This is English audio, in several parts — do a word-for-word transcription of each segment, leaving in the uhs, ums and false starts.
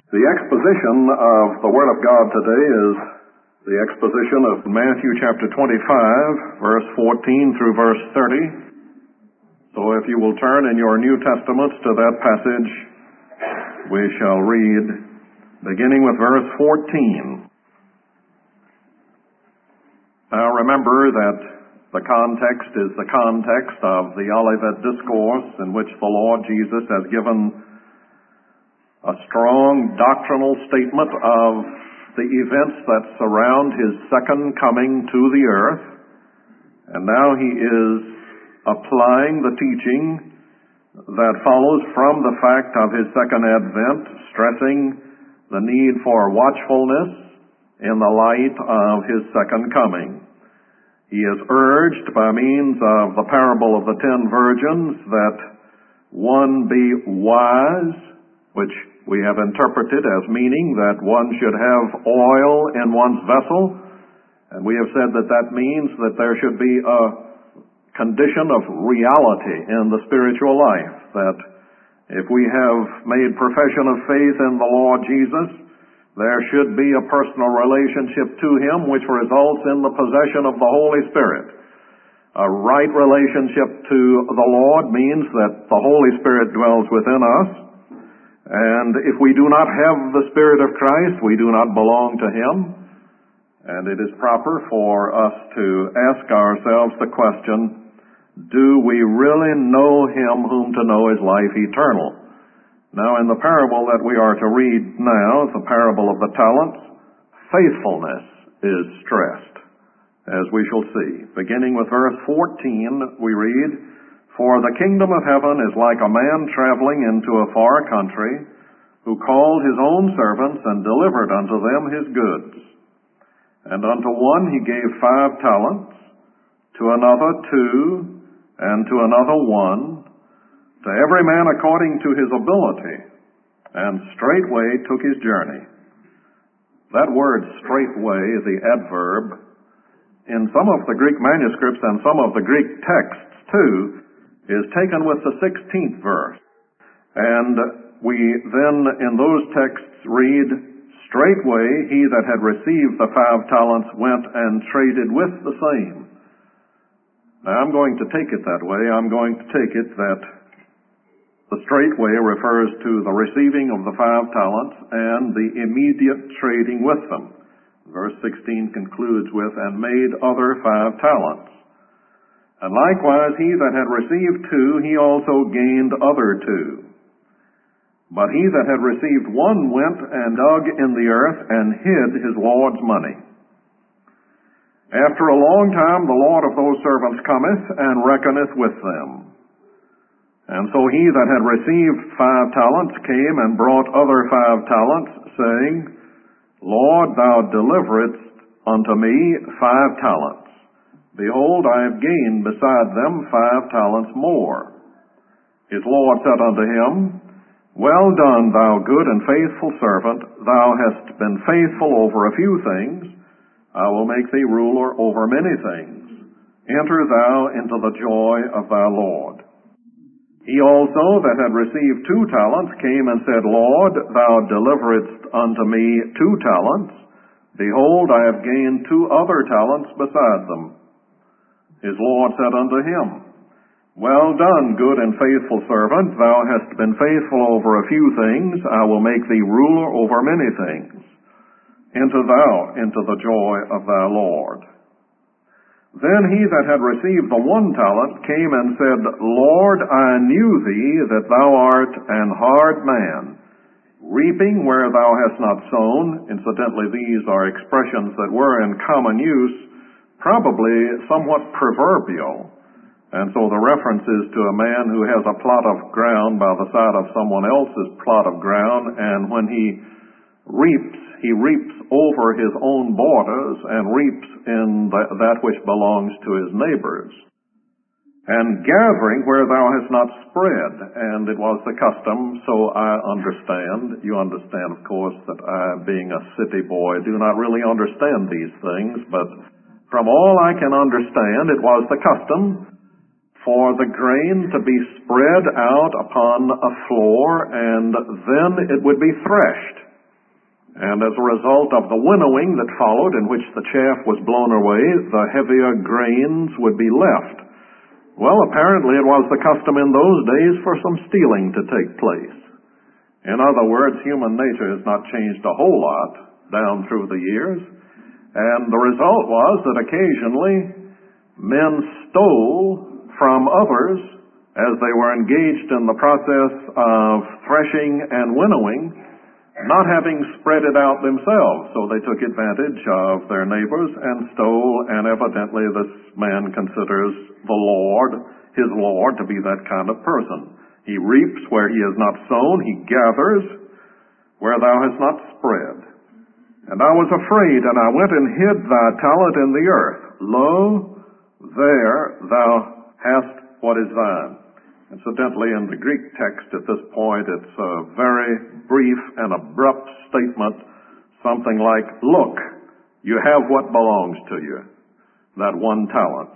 The exposition of the Word of God today is the exposition of Matthew chapter twenty-five, verse fourteen through verse thirty. So if you will turn in your New Testaments to that passage, we shall read, beginning with verse fourteen. Now remember that the context is the context of the Olivet Discourse, in which the Lord Jesus has given a strong doctrinal statement of the events that surround His second coming to the earth. And now He is applying the teaching that follows from the fact of His second advent, stressing the need for watchfulness in the light of His second coming. He is urged by means of the parable of the ten virgins that one be wise, which we have interpreted as meaning that one should have oil in one's vessel. And we have said that that means that there should be a condition of reality in the spiritual life, that if we have made profession of faith in the Lord Jesus, there should be a personal relationship to Him which results in the possession of the Holy Spirit. A right relationship to the Lord means that the Holy Spirit dwells within us. And if we do not have the Spirit of Christ, we do not belong to Him. And it is proper for us to ask ourselves the question, do we really know Him whom to know is life eternal? Now, in the parable that we are to read now, the parable of the talents, faithfulness is stressed, as we shall see. Beginning with verse fourteen, we read, "For the kingdom of heaven is like a man traveling into a far country, who called his own servants and delivered unto them his goods. And unto one he gave five talents, to another two, and to another one, to every man according to his ability, and straightway took his journey." That word straightway, the adverb, in some of the Greek manuscripts and some of the Greek texts too, is taken with the sixteenth verse. And we then in those texts read, "Straightway he that had received the five talents went and traded with the same." Now I'm going to take it that way. I'm going to take it that the straightway refers to the receiving of the five talents and the immediate trading with them. Verse sixteen concludes with, "and made other five talents. And likewise he that had received two, he also gained other two. But he that had received one went and dug in the earth and hid his Lord's money. After a long time the Lord of those servants cometh and reckoneth with them. And so he that had received five talents came and brought other five talents, saying, Lord, thou deliveredst unto me five talents. Behold, I have gained beside them five talents more. His Lord said unto him, Well done, thou good and faithful servant. Thou hast been faithful over a few things. I will make thee ruler over many things. Enter thou into the joy of thy Lord. He also that had received two talents came and said, Lord, thou deliveredst unto me two talents. Behold, I have gained two other talents beside them. His Lord said unto him, Well done, good and faithful servant. Thou hast been faithful over a few things. I will make thee ruler over many things. Enter thou into the joy of thy Lord. Then he that had received the one talent came and said, Lord, I knew thee that thou art an hard man, reaping where thou hast not sown. Incidentally, these are expressions that were in common use, probably somewhat proverbial. And so the reference is to a man who has a plot of ground by the side of someone else's plot of ground, and when he reaps, he reaps over his own borders and reaps in that which belongs to his neighbors. And gathering where thou hast not spread, and it was the custom, so I understand. You understand, of course, that I, being a city boy, do not really understand these things, but from all I can understand, it was the custom for the grain to be spread out upon a floor, and then it would be threshed. And as a result of the winnowing that followed, in which the chaff was blown away, the heavier grains would be left. Well, apparently it was the custom in those days for some stealing to take place. In other words, human nature has not changed a whole lot down through the years. And the result was that occasionally men stole from others as they were engaged in the process of threshing and winnowing, not having spread it out themselves. So they took advantage of their neighbors and stole, and evidently this man considers the Lord, his Lord, to be that kind of person. He reaps where he has not sown, he gathers where thou hast not spread. And I was afraid, and I went and hid thy talent in the earth. Lo, there thou hast what is thine. Incidentally, in the Greek text at this point, it's a very brief and abrupt statement, something like, look, you have what belongs to you, that one talent.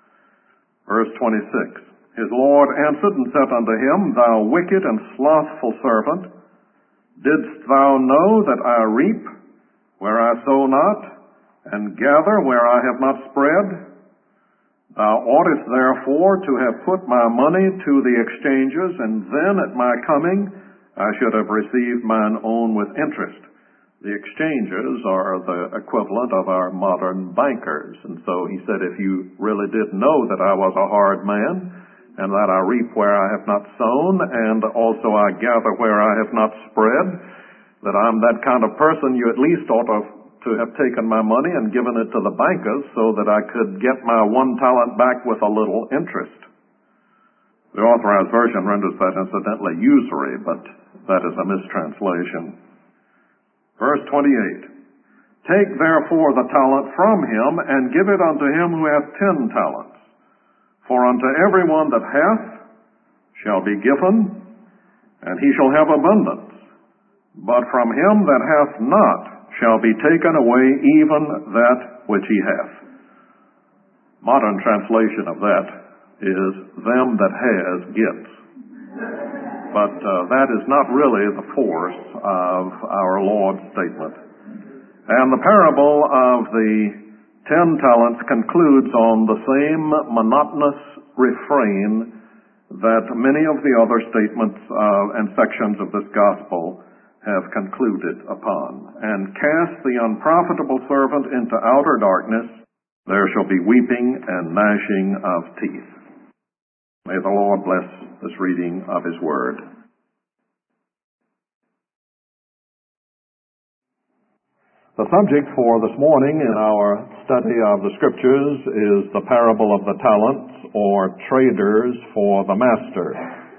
Verse twenty-six, his Lord answered and said unto him, thou wicked and slothful servant, didst thou know that I reap where I sow not, and gather where I have not spread? Thou oughtest therefore to have put my money to the exchangers, and then at my coming I should have received mine own with interest. The exchangers are the equivalent of our modern bankers. And so he said, if you really did know that I was a hard man, and that I reap where I have not sown, and also I gather where I have not spread, that I'm that kind of person, you at least ought to to have taken my money and given it to the bankers so that I could get my one talent back with a little interest. The Authorized Version renders that incidentally usury, but that is a mistranslation. Verse twenty-eight, take therefore the talent from him and give it unto him who hath ten talents. For unto every one that hath shall be given, and he shall have abundance. But from him that hath not shall be taken away even that which he hath. Modern translation of that is, them that has gets. But uh, that is not really the force of our Lord's statement. And the parable of the ten talents concludes on the same monotonous refrain that many of the other statements uh, and sections of this gospel have concluded upon. And cast the unprofitable servant into outer darkness, there shall be weeping and gnashing of teeth. May the Lord bless this reading of his word. The subject for this morning in our study of the Scriptures is the parable of the talents, or traders for the master.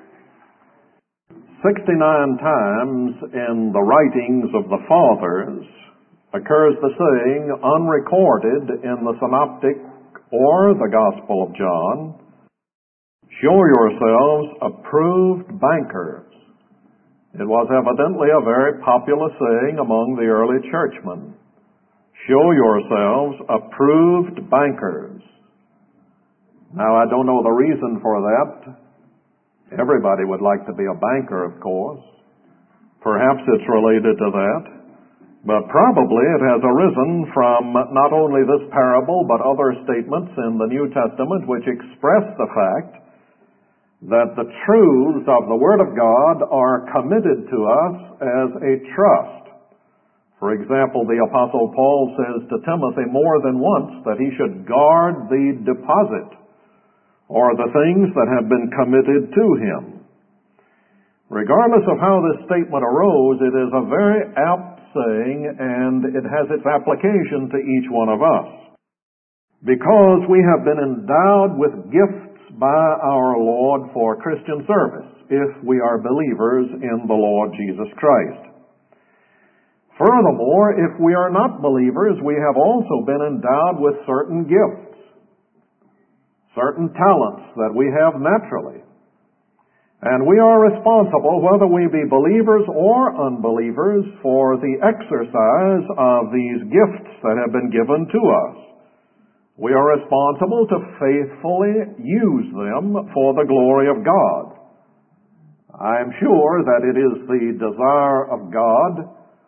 Sixty-nine times in the writings of the Fathers occurs the saying, unrecorded in the Synoptic or the Gospel of John, show yourselves approved bankers. It was evidently a very popular saying among the early churchmen. Show yourselves approved bankers. Now, I don't know the reason for that. Everybody would like to be a banker, of course. Perhaps it's related to that. But probably it has arisen from not only this parable, but other statements in the New Testament which express the fact that the truths of the Word of God are committed to us as a trust. For example, the Apostle Paul says to Timothy more than once that he should guard the deposit, or the things that have been committed to him. Regardless of how this statement arose, it is a very apt saying, and it has its application to each one of us. Because we have been endowed with gifts by our Lord for Christian service, if we are believers in the Lord Jesus Christ. Furthermore, if we are not believers, we have also been endowed with certain gifts, certain talents that we have naturally. And we are responsible, whether we be believers or unbelievers, for the exercise of these gifts that have been given to us. We are responsible to faithfully use them for the glory of God. I am sure that it is the desire of God,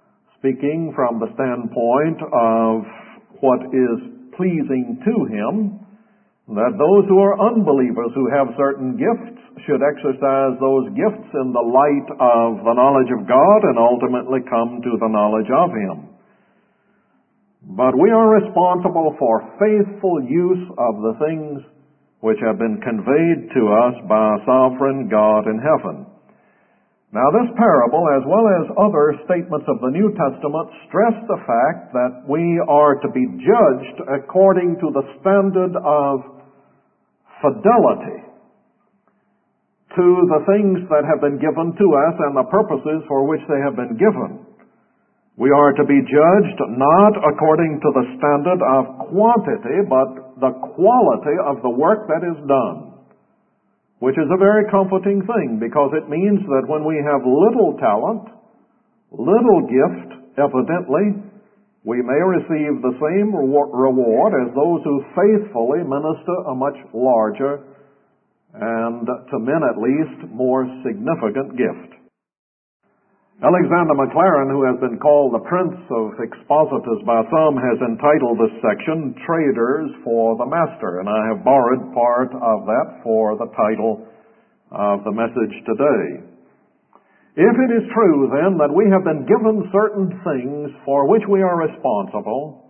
speaking from the standpoint of what is pleasing to Him, that those who are unbelievers who have certain gifts should exercise those gifts in the light of the knowledge of God and ultimately come to the knowledge of Him. But we are responsible for faithful use of the things which have been conveyed to us by a sovereign God in heaven. Now, this parable, as well as other statements of the New Testament, stress the fact that we are to be judged according to the standard of fidelity to the things that have been given to us and the purposes for which they have been given. We are to be judged not according to the standard of quantity, but the quality of the work that is done, which is a very comforting thing, because it means that when we have little talent, little gift, evidently, we may receive the same reward as those who faithfully minister a much larger and, to men at least, more significant gift. Alexander Maclaren, who has been called the Prince of Expositors by some, has entitled this section, Traders for the Master, and I have borrowed part of that for the title of the message today. If it is true, then, that we have been given certain things for which we are responsible,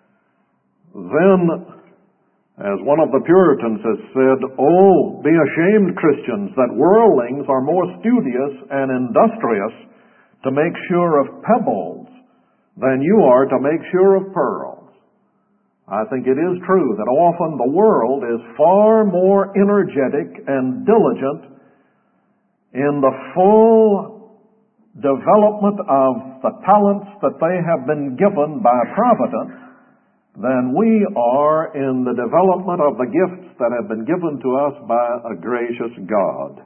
then, as one of the Puritans has said, "Oh, be ashamed, Christians, that worldlings are more studious and industrious to make sure of pebbles than you are to make sure of pearls." I think it is true that often the world is far more energetic and diligent in the full development of the talents that they have been given by providence than we are in the development of the gifts that have been given to us by a gracious God.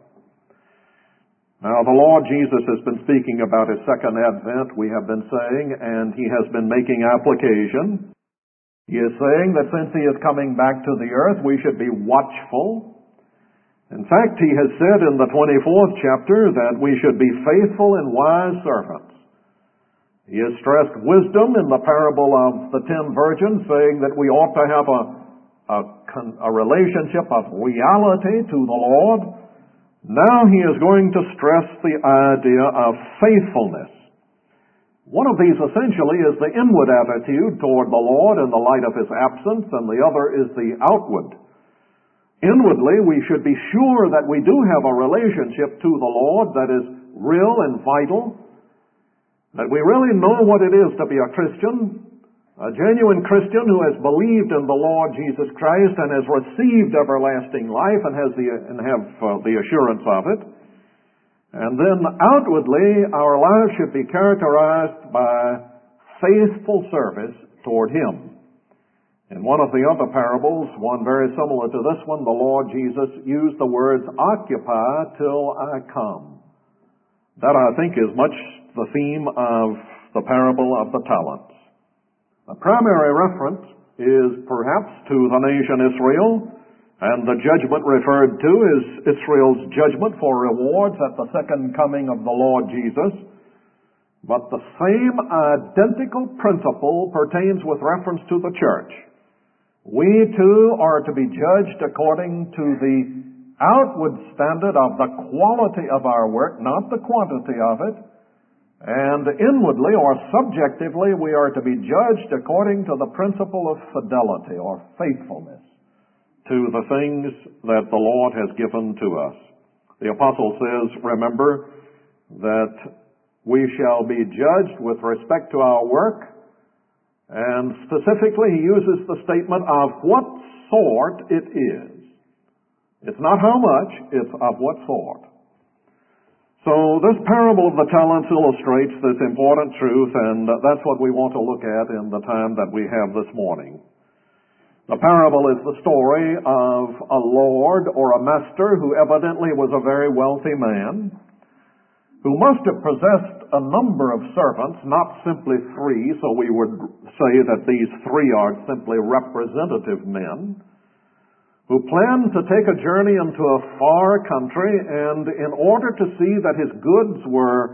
Now, the Lord Jesus has been speaking about His second advent, we have been saying, and He has been making application. He is saying that since He is coming back to the earth, we should be watchful. In fact, He has said in the twenty-fourth chapter that we should be faithful and wise servants. He has stressed wisdom in the parable of the ten virgins, saying that we ought to have a, a, a relationship of reality to the Lord. Now He is going to stress the idea of faithfulness. One of these essentially is the inward attitude toward the Lord in the light of His absence, and the other is the outward. Inwardly, we should be sure that we do have a relationship to the Lord that is real and vital, that we really know what it is to be a Christian, a genuine Christian who has believed in the Lord Jesus Christ and has received everlasting life and has the and have uh, the assurance of it. And then outwardly, our lives should be characterized by faithful service toward Him. In one of the other parables, one very similar to this one, the Lord Jesus used the words, "Occupy till I come." That, I think, is much the theme of the parable of the talents. The primary reference is perhaps to the nation Israel, and the judgment referred to is Israel's judgment for rewards at the second coming of the Lord Jesus. But the same identical principle pertains with reference to the church. We too are to be judged according to the outward standard of the quality of our work, not the quantity of it. And inwardly or subjectively, we are to be judged according to the principle of fidelity or faithfulness to the things that the Lord has given to us. The apostle says, remember, that we shall be judged with respect to our work. And specifically, he uses the statement of what sort it is. It's not how much, it's of what sort. So this parable of the talents illustrates this important truth, and that's what we want to look at in the time that we have this morning. The parable is the story of a lord or a master who evidently was a very wealthy man, who must have possessed a number of servants, not simply three, so we would say that these three are simply representative men, who planned to take a journey into a far country, and in order to see that his goods were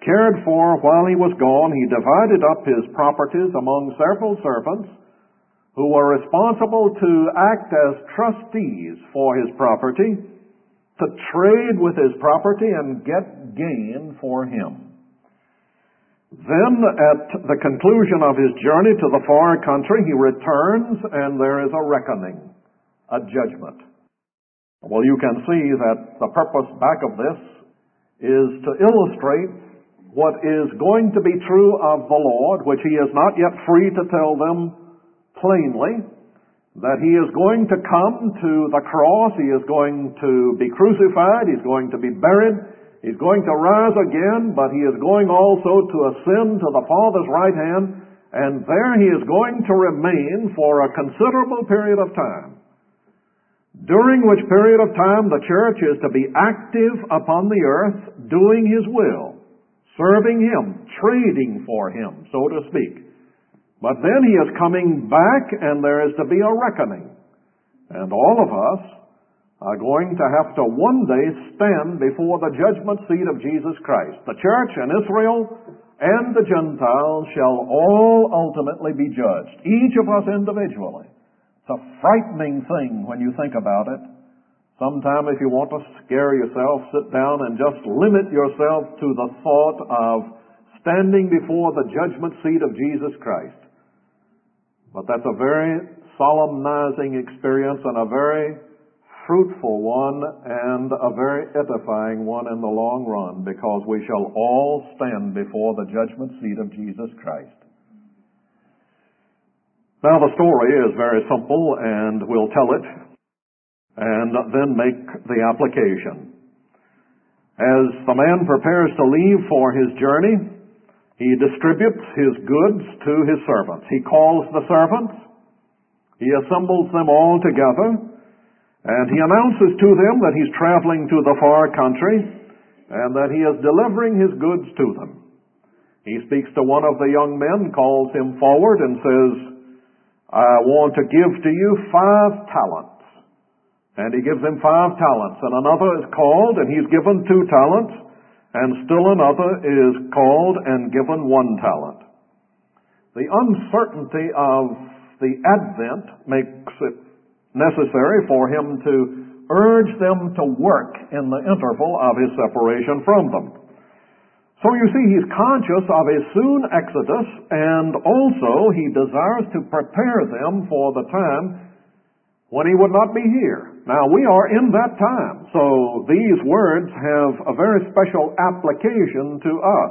cared for while he was gone. He divided up his properties among several servants who were responsible to act as trustees for his property, to trade with his property and get gain for him. Then, at the conclusion of his journey to the far country, he returns and there is a reckoning, a judgment. Well, you can see that the purpose back of this is to illustrate what is going to be true of the Lord, which he is not yet free to tell them plainly, that he is going to come to the cross, he is going to be crucified, he's going to be buried, he's going to rise again, but he is going also to ascend to the Father's right hand, and there he is going to remain for a considerable period of time, during which period of time the church is to be active upon the earth, doing his will, serving him, trading for him, so to speak. But then he is coming back and there is to be a reckoning. And all of us are going to have to one day stand before the judgment seat of Jesus Christ. The church and Israel and the Gentiles shall all ultimately be judged, each of us individually. It's a frightening thing when you think about it. Sometime if you want to scare yourself, sit down and just limit yourself to the thought of standing before the judgment seat of Jesus Christ. But that's a very solemnizing experience and a very fruitful one and a very edifying one in the long run, because we shall all stand before the judgment seat of Jesus Christ. Now the story is very simple, and we'll tell it and then make the application. As the man prepares to leave for his journey, he distributes his goods to his servants. He calls the servants, he assembles them all together, and he announces to them that he's traveling to the far country and that he is delivering his goods to them. He speaks to one of the young men, calls him forward and says, I want to give to you five talents. And he gives him five talents. And another is called and he's given two talents. And still another is called and given one talent. The uncertainty of the Advent makes it necessary for him to urge them to work in the interval of his separation from them. So you see, he's conscious of his soon exodus, and also he desires to prepare them for the time when he would not be here. Now, we are in that time, so these words have a very special application to us.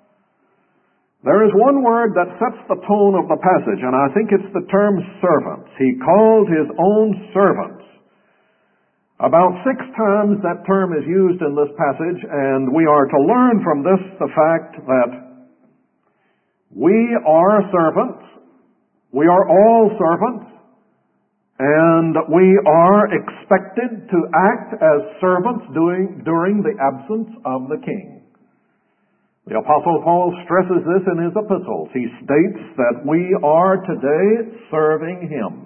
There is one word that sets the tone of the passage, and I think it's the term servants. He called his own servants. About six times that term is used in this passage, and we are to learn from this the fact that we are servants, we are all servants, and we are expected to act as servants during, during the absence of the king. The Apostle Paul stresses this in his epistles. He states that we are today serving him.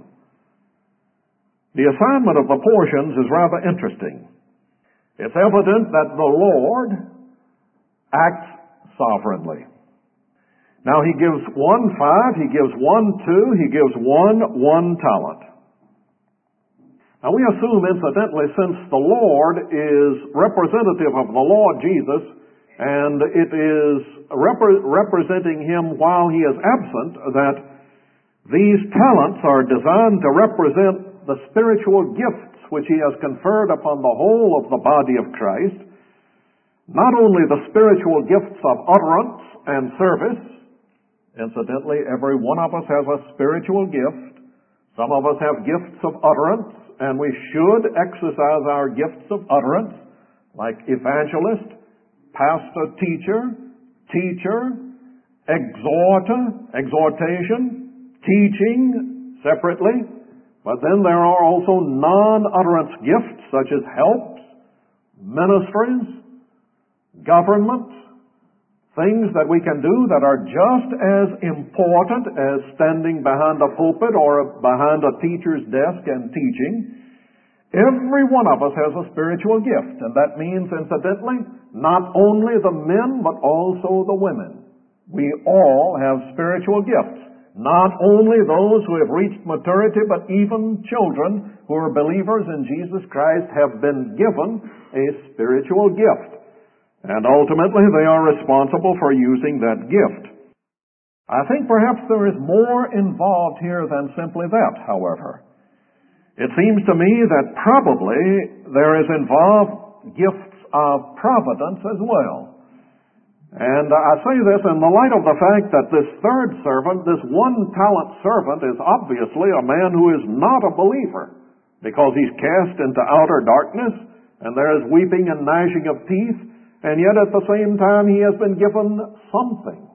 The assignment of the portions is rather interesting. It's evident that the Lord acts sovereignly. Now he gives one five, he gives one two, he gives one one talent. Now we assume, incidentally, since the Lord is representative of the Lord Jesus, and it is rep- representing him while he is absent, that these talents are designed to represent the spiritual gifts which he has conferred upon the whole of the body of Christ. Not only the spiritual gifts of utterance and service. Incidentally, every one of us has a spiritual gift. Some of us have gifts of utterance, and we should exercise our gifts of utterance, like evangelist, pastor, teacher, teacher, exhorter, exhortation, teaching separately. But then there are also non-utterance gifts such as helps, ministries, government, things that we can do that are just as important as standing behind a pulpit or behind a teacher's desk and teaching. Every one of us has a spiritual gift, and that means, incidentally, not only the men, but also the women. We all have spiritual gifts. Not only those who have reached maturity, but even children who are believers in Jesus Christ have been given a spiritual gift. And ultimately, they are responsible for using that gift. I think perhaps there is more involved here than simply that, however. It seems to me that probably there is involved gifts of providence as well. And I say this in the light of the fact that this third servant, this one-talent servant, is obviously a man who is not a believer, because he's cast into outer darkness, and there is weeping and gnashing of teeth, and yet at the same time he has been given something.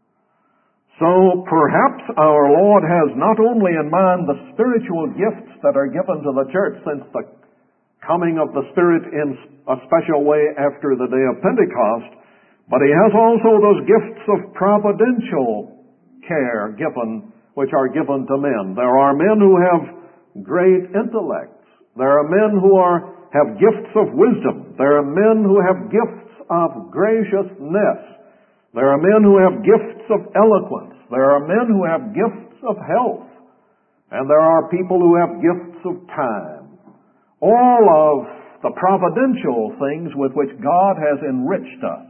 So perhaps our Lord has not only in mind the spiritual gifts that are given to the church since the coming of the Spirit in a special way after the day of Pentecost, but he has also those gifts of providential care given, which are given to men. There are men who have great intellects. There are men who are, have gifts of wisdom. There are men who have gifts of graciousness. There are men who have gifts of eloquence. There are men who have gifts of health. And there are people who have gifts of time. All of the providential things with which God has enriched us.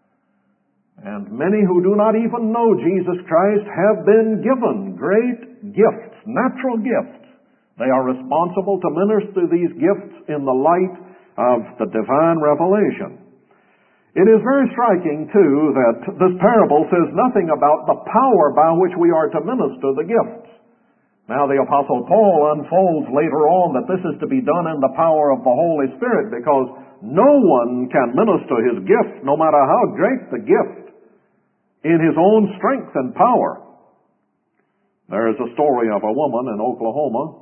And many who do not even know Jesus Christ have been given great gifts, natural gifts. They are responsible to minister these gifts in the light of the divine revelation. It is very striking, too, that this parable says nothing about the power by which we are to minister the gifts. Now, the Apostle Paul unfolds later on that this is to be done in the power of the Holy Spirit, because no one can minister his gift, no matter how great the gift, in his own strength and power. There is a story of a woman in Oklahoma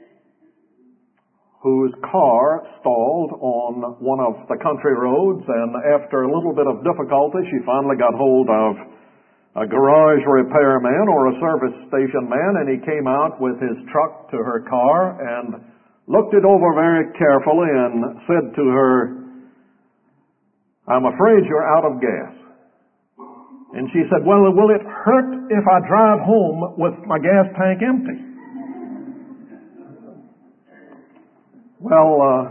whose car stalled on one of the country roads, and after a little bit of difficulty, she finally got hold of a garage repairman or a service station man, and he came out with his truck to her car and looked it over very carefully and said to her, "I'm afraid you're out of gas." And she said, "Well, will it hurt if I drive home with my gas tank empty?" Well, uh,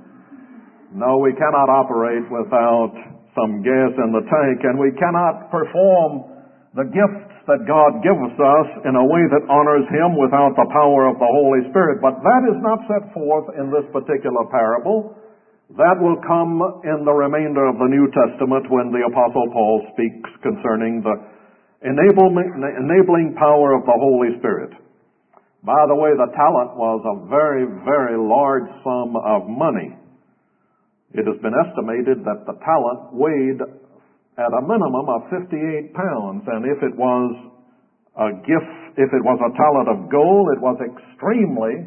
no, we cannot operate without some gas in the tank, and we cannot perform the gifts that God gives us in a way that honors Him without the power of the Holy Spirit. But that is not set forth in this particular parable. That will come in the remainder of the New Testament when the Apostle Paul speaks concerning the enabling power of the Holy Spirit. By the way, the talent was a very, very large sum of money. It has been estimated that the talent weighed at a minimum of fifty-eight pounds, and if it was a gift, if it was a talent of gold, it was extremely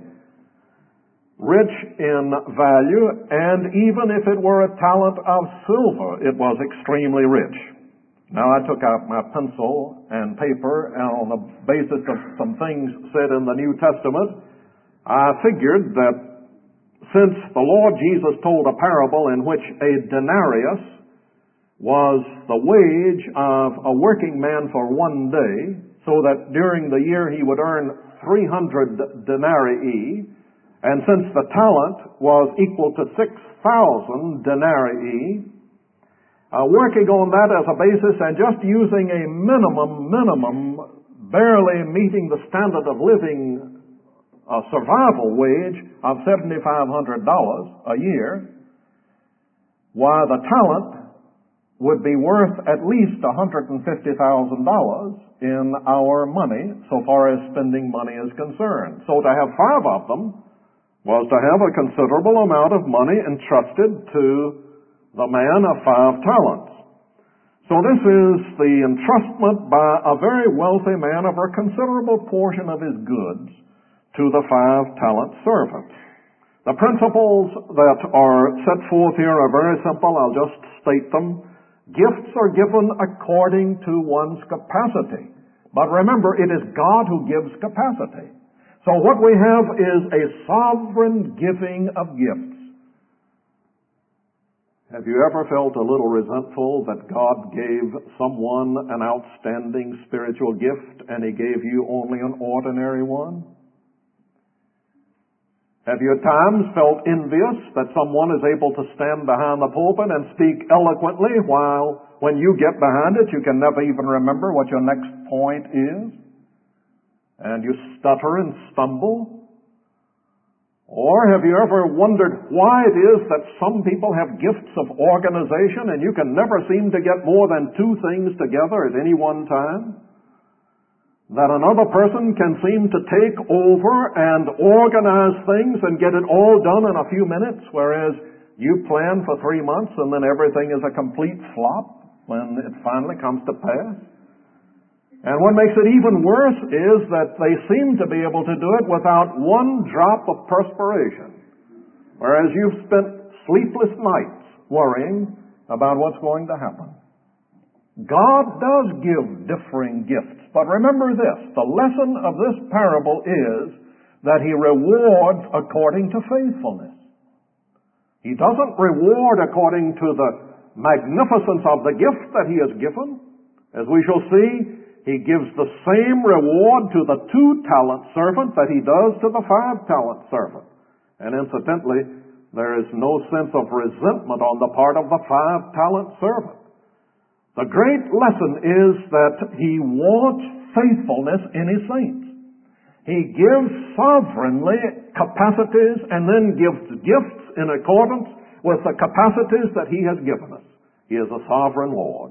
rich in value, and even if it were a talent of silver, it was extremely rich. Now, I took out my pencil and paper, and on the basis of some things said in the New Testament, I figured that since the Lord Jesus told a parable in which a denarius was the wage of a working man for one day, so that during the year he would earn three hundred denarii, and since the talent was equal to six thousand denarii, Uh, working on that as a basis and just using a minimum, minimum, barely meeting the standard of living uh, survival wage of seven thousand five hundred dollars a year, why the talent would be worth at least one hundred fifty thousand dollars in our money, so far as spending money is concerned. So to have five of them was to have a considerable amount of money entrusted to the man of five talents. So this is the entrustment by a very wealthy man of a considerable portion of his goods to the five talent servant. The principles that are set forth here are very simple. I'll just state them. Gifts are given according to one's capacity. But remember, it is God who gives capacity. So what we have is a sovereign giving of gifts. Have you ever felt a little resentful that God gave someone an outstanding spiritual gift and He gave you only an ordinary one? Have you at times felt envious that someone is able to stand behind the pulpit and speak eloquently while when you get behind it you can never even remember what your next point is? And you stutter and stumble? Or have you ever wondered why it is that some people have gifts of organization and you can never seem to get more than two things together at any one time? That another person can seem to take over and organize things and get it all done in a few minutes, whereas you plan for three months and then everything is a complete flop when it finally comes to pass? And what makes it even worse is that they seem to be able to do it without one drop of perspiration, whereas you've spent sleepless nights worrying about what's going to happen. God does give differing gifts, but remember this, the lesson of this parable is that He rewards according to faithfulness. He doesn't reward according to the magnificence of the gift that He has given. As we shall see, He gives the same reward to the two-talent servant that He does to the five-talent servant. And incidentally, there is no sense of resentment on the part of the five-talent servant. The great lesson is that He wants faithfulness in His saints. He gives sovereignly capacities and then gives gifts in accordance with the capacities that He has given us. He is a sovereign Lord.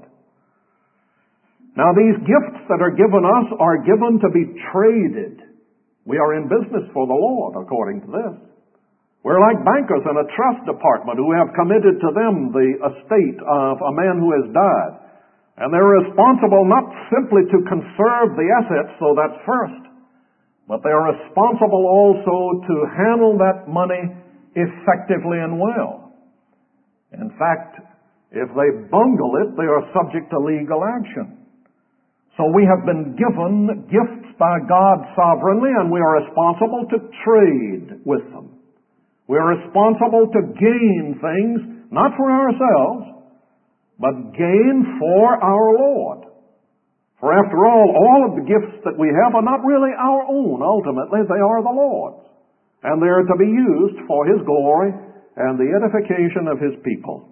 Now, these gifts that are given us are given to be traded. We are in business for the Lord, according to this. We're like bankers in a trust department who have committed to them the estate of a man who has died. And they're responsible not simply to conserve the assets, so that's first, but they're responsible also to handle that money effectively and well. In fact, if they bungle it, they are subject to legal action. So we have been given gifts by God sovereignly, and we are responsible to trade with them. We are responsible to gain things, not for ourselves, but gain for our Lord. For after all, all of the gifts that we have are not really our own. Ultimately, they are the Lord's. And they are to be used for His glory and the edification of His people.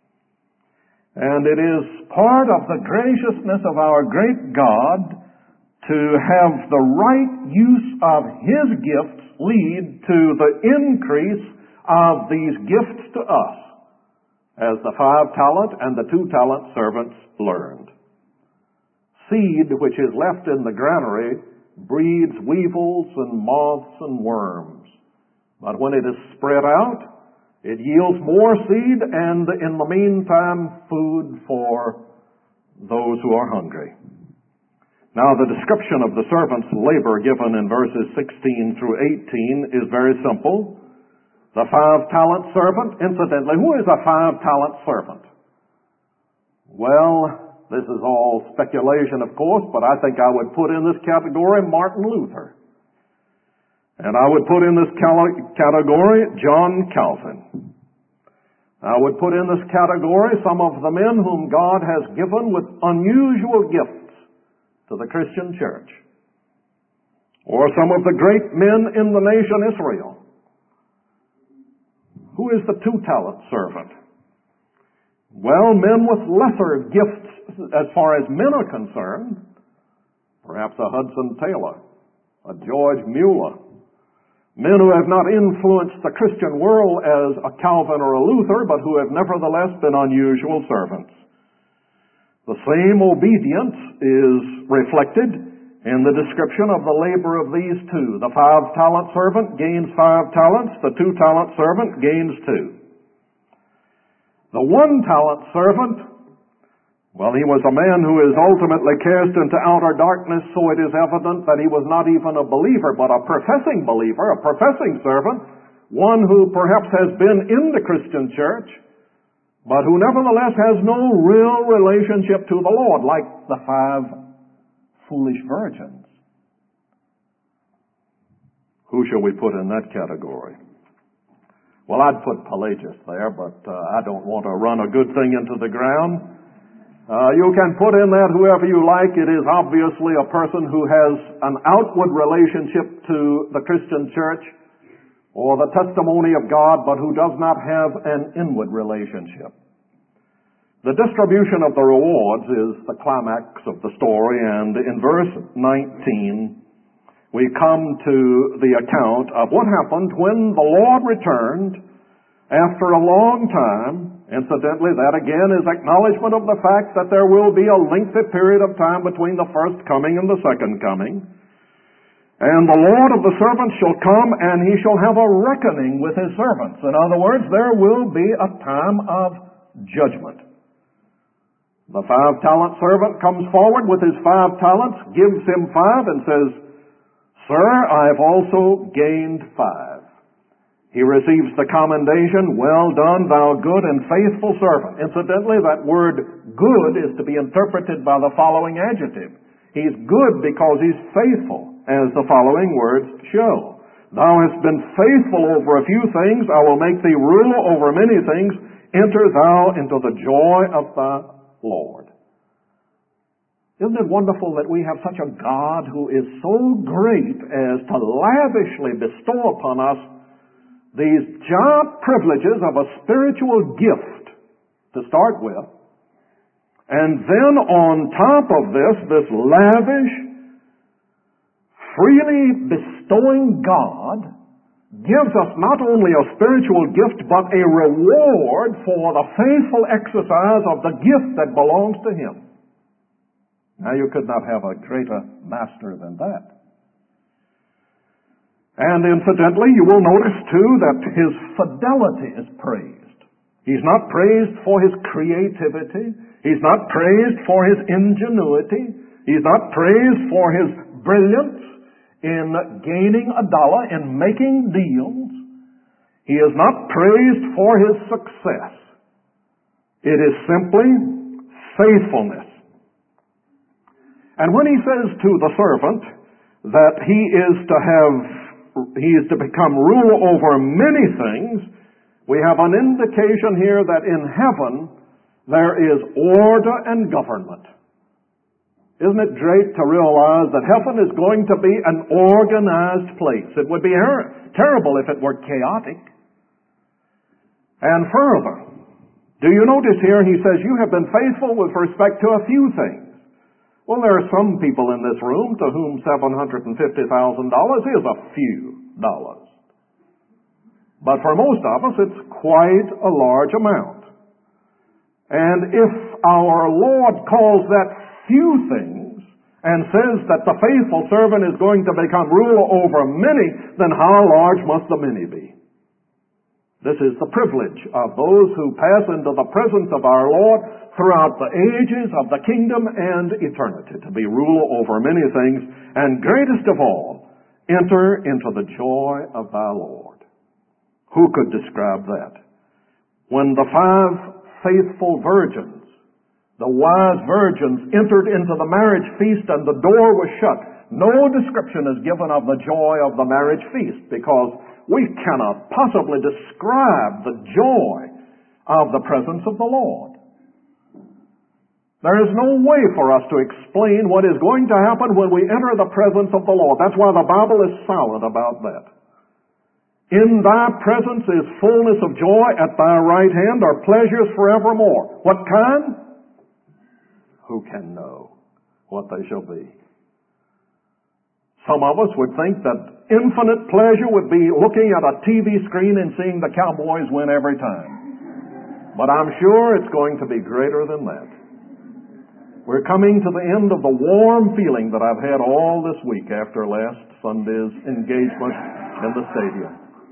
And it is part of the graciousness of our great God to have the right use of His gifts lead to the increase of these gifts to us, as the five-talent and the two-talent servants learned. Seed which is left in the granary breeds weevils and moths and worms. But when it is spread out, it yields more seed and, in the meantime, food for those who are hungry. Now, the description of the servant's labor given in verses sixteen through eighteen is very simple. The five-talent servant, incidentally, who is a five-talent servant? Well, this is all speculation, of course, but I think I would put in this category Martin Luther. And I would put in this category John Calvin. I would put in this category some of the men whom God has given with unusual gifts to the Christian church. Or some of the great men in the nation Israel. Who is the two-talent servant? Well, men with lesser gifts as far as men are concerned. Perhaps a Hudson Taylor, a George Mueller. Men who have not influenced the Christian world as a Calvin or a Luther, but who have nevertheless been unusual servants. The same obedience is reflected in the description of the labor of these two. The five-talent servant gains five talents. The two-talent servant gains two. The one-talent servant, well, he was a man who is ultimately cast into outer darkness, so it is evident that he was not even a believer, but a professing believer, a professing servant, one who perhaps has been in the Christian church, but who nevertheless has no real relationship to the Lord, like the five foolish virgins. Who shall we put in that category? Well, I'd put Pelagius there, but uh, I don't want to run a good thing into the ground. Uh, you can put in that whoever you like. It is obviously a person who has an outward relationship to the Christian church or the testimony of God, but who does not have an inward relationship. The distribution of the rewards is the climax of the story, and in verse nineteen, we come to the account of what happened when the Lord returned after a long time. Incidentally, that again is acknowledgement of the fact that there will be a lengthy period of time between the first coming and the second coming. And the Lord of the servants shall come, and he shall have a reckoning with his servants. In other words, there will be a time of judgment. The five-talent servant comes forward with his five talents, gives him five, and says, "Sir, I have also gained five." He receives the commendation, "Well done, thou good and faithful servant." Incidentally, that word good is to be interpreted by the following adjective. He's good because he's faithful, as the following words show. "Thou hast been faithful over a few things, I will make thee ruler over many things. Enter thou into the joy of thy Lord." Isn't it wonderful that we have such a God who is so great as to lavishly bestow upon us these job privileges of a spiritual gift to start with, and then on top of this, this lavish, freely bestowing God gives us not only a spiritual gift, but a reward for the faithful exercise of the gift that belongs to Him. Now, you could not have a greater master than that. And incidentally, you will notice too that his fidelity is praised. He's not praised for his creativity. He's not praised for his ingenuity. He's not praised for his brilliance in gaining a dollar, in making deals. He is not praised for his success. It is simply faithfulness. And when he says to the servant that he is to have, he is to become ruler over many things, we have an indication here that in heaven there is order and government. Isn't it great to realize that heaven is going to be an organized place? It would be er- terrible if it were chaotic. And further, do you notice here he says, "You have been faithful with respect to a few things." Well, there are some people in this room to whom seven hundred fifty thousand dollars is a few dollars. But for most of us, it's quite a large amount. And if our Lord calls that few things and says that the faithful servant is going to become ruler over many, then how large must the many be? This is the privilege of those who pass into the presence of our Lord throughout the ages of the kingdom and eternity, to be ruler over many things, and greatest of all, enter into the joy of thy Lord. Who could describe that? When the five faithful virgins, the wise virgins, entered into the marriage feast and the door was shut, no description is given of the joy of the marriage feast, because we cannot possibly describe the joy of the presence of the Lord. There is no way for us to explain what is going to happen when we enter the presence of the Lord. That's why the Bible is silent about that. "In thy presence is fullness of joy, at thy right hand are pleasures forevermore." What kind? Who can know what they shall be? Some of us would think that infinite pleasure would be looking at a T V screen and seeing the Cowboys win every time. But I'm sure it's going to be greater than that. We're coming to the end of the warm feeling that I've had all this week after last Sunday's engagement in the stadium.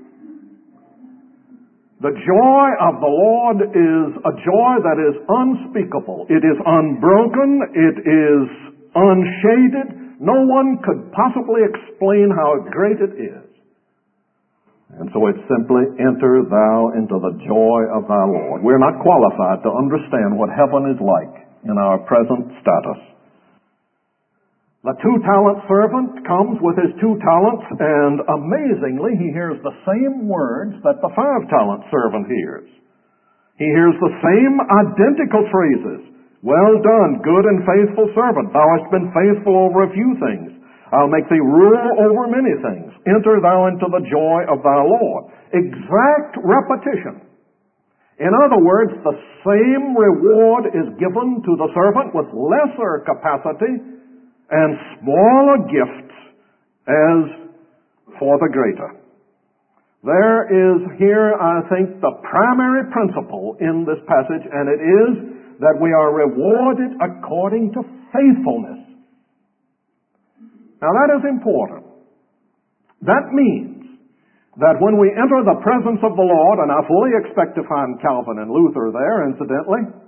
The joy of the Lord is a joy that is unspeakable. It is unbroken. It is unshaded. No one could possibly explain how great it is. And so it's simply, "Enter thou into the joy of thy Lord." We're not qualified to understand what heaven is like in our present status. The two-talent servant comes with his two talents, and amazingly, he hears the same words that the five-talent servant hears. He hears the same identical phrases. Well done, good and faithful servant. Thou hast been faithful over a few things. I'll make thee rule over many things. Enter thou into the joy of thy Lord. Exact repetition. In other words, the same reward is given to the servant with lesser capacity and smaller gifts as for the greater. There is here, I think, the primary principle in this passage, and it is that we are rewarded according to faithfulness. Now that is important. That means that when we enter the presence of the Lord, and I fully expect to find Calvin and Luther there, incidentally,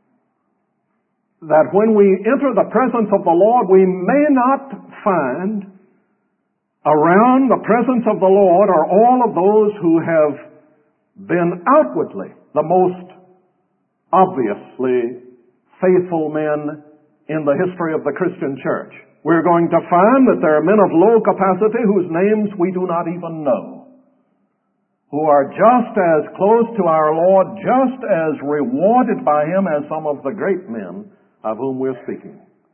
that when we enter the presence of the Lord, we may not find around the presence of the Lord are all of those who have been outwardly the most obviously faithful men in the history of the Christian church. We're going to find that there are men of low capacity whose names we do not even know, who are just as close to our Lord, just as rewarded by Him as some of the great men of whom we're speaking.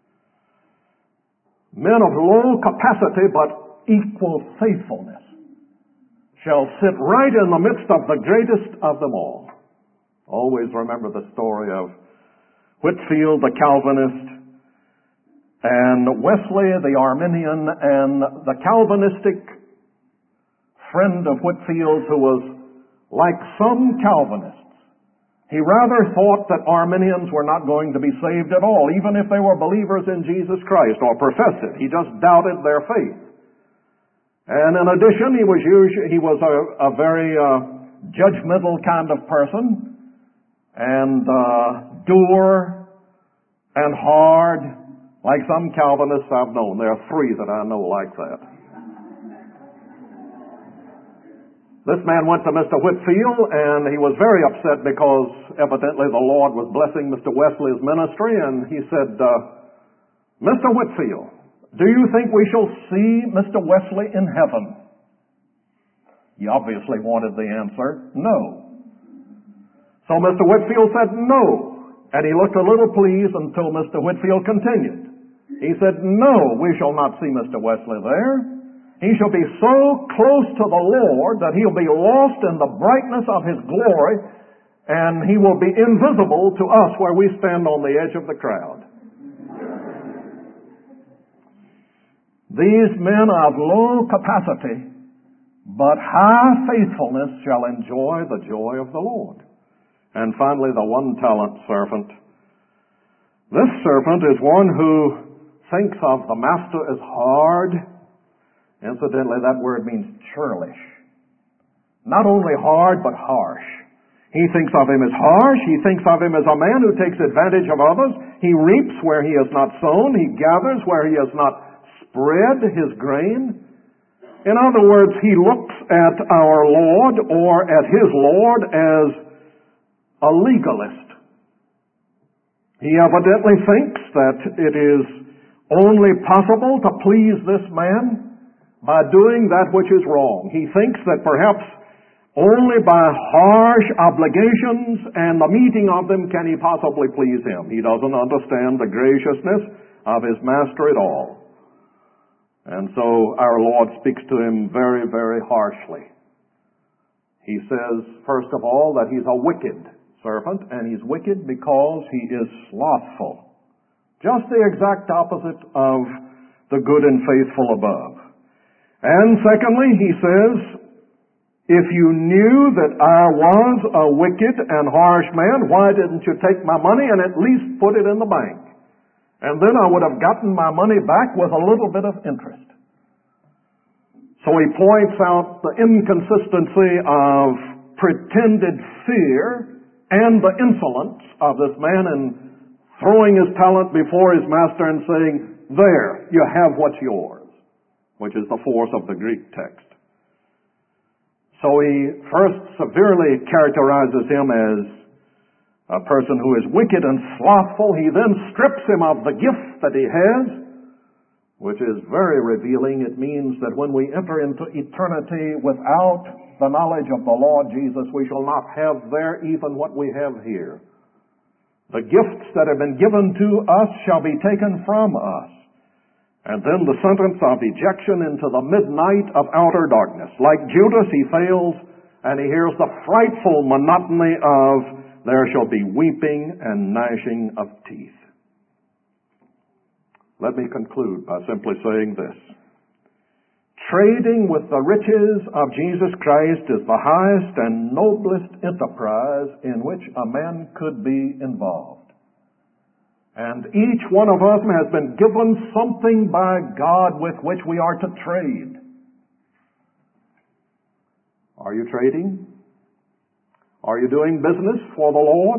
Men of low capacity but equal faithfulness shall sit right in the midst of the greatest of them all. Always remember the story of Whitefield the Calvinist and Wesley the Arminian, and the Calvinistic friend of Whitefield's who was like some Calvinists. He rather thought that Arminians were not going to be saved at all, even if they were believers in Jesus Christ or professed it. He just doubted their faith. And in addition, he was usually, he was a, a very uh, judgmental kind of person, and uh, dour and hard, like some Calvinists I've known. There are three that I know like that. This man went to Mister Whitefield, and he was very upset because evidently the Lord was blessing Mister Wesley's ministry, and he said, uh, Mister Whitefield, do you think we shall see Mister Wesley in heaven? He obviously wanted the answer, no. So Mister Whitefield said no, and he looked a little pleased until Mister Whitefield continued. He said, no, we shall not see Mister Wesley there. He shall be so close to the Lord that he'll be lost in the brightness of His glory, and he will be invisible to us where we stand on the edge of the crowd. These men of low capacity, but high faithfulness, shall enjoy the joy of the Lord. And finally, the one-talent servant. This servant is one who thinks of the master as hard. Incidentally, that word means churlish. Not only hard, but harsh. He thinks of him as harsh. He thinks of him as a man who takes advantage of others. He reaps where he has not sown. He gathers where he has not spread his grain. In other words, he looks at our Lord or at his Lord as a legalist. He evidently thinks that it is only possible to please this man by doing that which is wrong. He thinks that perhaps only by harsh obligations and the meeting of them can he possibly please him. He doesn't understand the graciousness of his master at all. And so our Lord speaks to him very, very harshly. He says, first of all, that he's a wicked servant, and he's wicked because he is slothful. Just the exact opposite of the good and faithful above. And secondly, he says, if you knew that I was a wicked and harsh man, why didn't you take my money and at least put it in the bank? And then I would have gotten my money back with a little bit of interest. So he points out the inconsistency of pretended fear and the insolence of this man in throwing his talent before his master and saying, there, you have what's yours, which is the force of the Greek text. So he first severely characterizes him as a person who is wicked and slothful. He then strips him of the gift that he has which is very revealing. It means that when we enter into eternity without the knowledge of the Lord Jesus, we shall not have there even what we have here. The gifts that have been given to us shall be taken from us. And then the sentence of ejection into the midnight of outer darkness. Like Judas, he fails, and he hears the frightful monotony of, there shall be weeping and gnashing of teeth. Let me conclude by simply saying this. Trading with the riches of Jesus Christ is the highest and noblest enterprise in which a man could be involved. And each one of us has been given something by God with which we are to trade. Are you trading? Are you doing business for the Lord?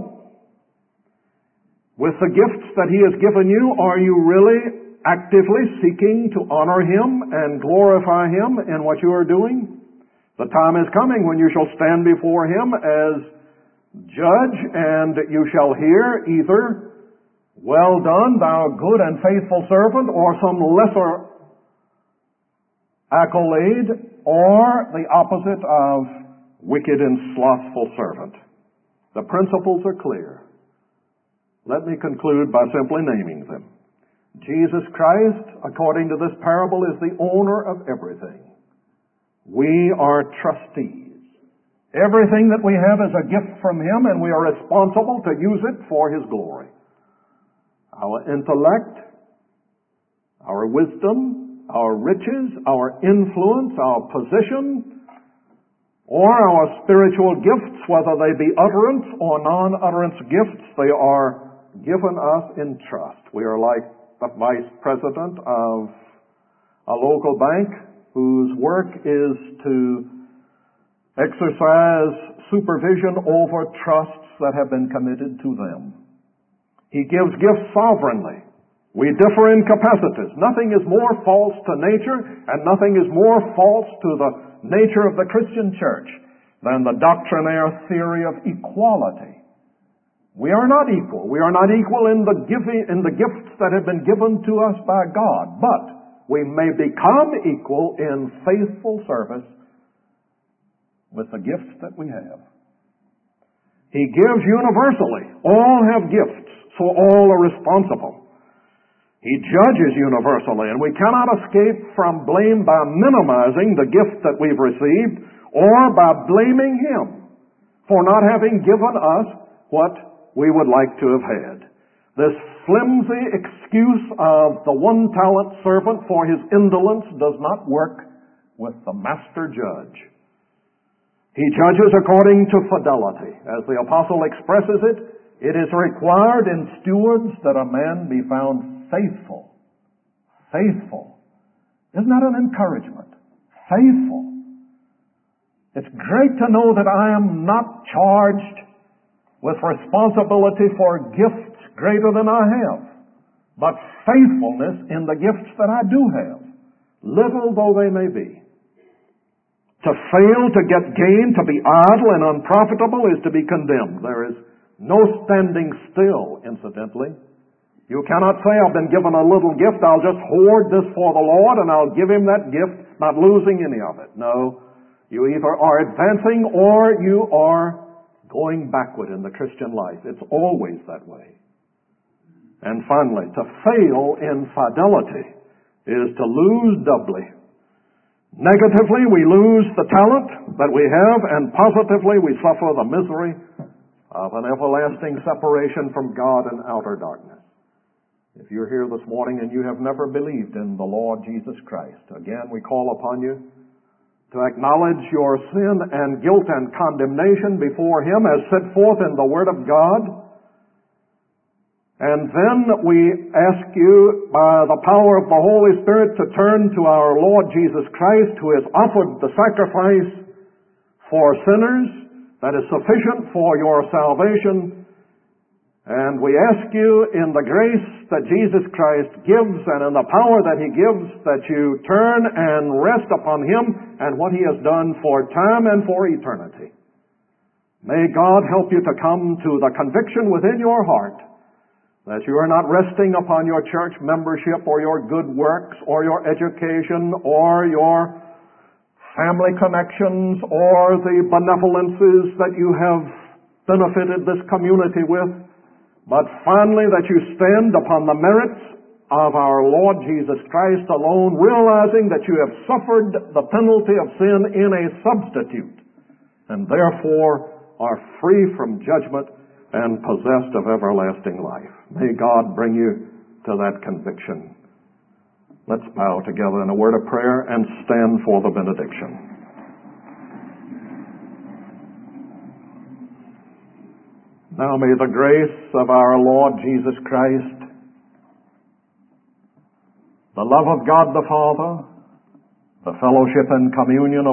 With the gifts that He has given you, are you really actively seeking to honor Him and glorify Him in what you are doing? The time is coming when you shall stand before Him as judge, and you shall hear either, well done, thou good and faithful servant, or some lesser accolade, or the opposite of wicked and slothful servant. The principles are clear. Let me conclude by simply naming them. Jesus Christ, according to this parable, is the owner of everything. We are trustees. Everything that we have is a gift from Him, and we are responsible to use it for His glory. Our intellect, our wisdom, our riches, our influence, our position, or our spiritual gifts, whether they be utterance or non-utterance gifts, they are given us in trust. We are like the vice president of a local bank whose work is to exercise supervision over trusts that have been committed to them. He gives gifts sovereignly. We differ in capacities. Nothing is more false to nature, and nothing is more false to the nature of the Christian church than the doctrinaire theory of equality. We are not equal. We are not equal in the giving, in the gifts that have been given to us by God, but we may become equal in faithful service with the gifts that we have. He gives universally. All have gifts, so all are responsible. He judges universally, and we cannot escape from blame by minimizing the gift that we've received or by blaming Him for not having given us what we would like to have had. This flimsy excuse of the one-talent servant for his indolence does not work with the master judge. He judges according to fidelity. As the apostle expresses it, it is required in stewards that a man be found faithful. Faithful. Isn't that an encouragement? Faithful. It's great to know that I am not charged with responsibility for gifts greater than I have, but faithfulness in the gifts that I do have, little though they may be. To fail to get gain, to be idle and unprofitable, is to be condemned. There is no standing still, incidentally. You cannot say, I've been given a little gift, I'll just hoard this for the Lord and I'll give Him that gift, not losing any of it. No. You either are advancing or you are going backward in the Christian life. It's always that way. And finally, to fail in fidelity is to lose doubly. Negatively, we lose the talent that we have, and positively, we suffer the misery of an everlasting separation from God in outer darkness. If you're here this morning and you have never believed in the Lord Jesus Christ, again, we call upon you to acknowledge your sin and guilt and condemnation before Him as set forth in the Word of God. And then we ask you, by the power of the Holy Spirit, to turn to our Lord Jesus Christ, who has offered the sacrifice for sinners that is sufficient for your salvation. And we ask you, in the grace that Jesus Christ gives and in the power that He gives, that you turn and rest upon Him and what He has done for time and for eternity. May God help you to come to the conviction within your heart That you are not resting upon your church membership or your good works or your education or your family connections or the benevolences that you have benefited this community with, but finally that you stand upon the merits of our Lord Jesus Christ alone, realizing that you have suffered the penalty of sin in a substitute, and therefore are free from judgment and possessed of everlasting life. May God bring you to that conviction. Let's bow together in a word of prayer and stand for the benediction. Now may the grace of our Lord Jesus Christ, the love of God the Father, the fellowship and communion of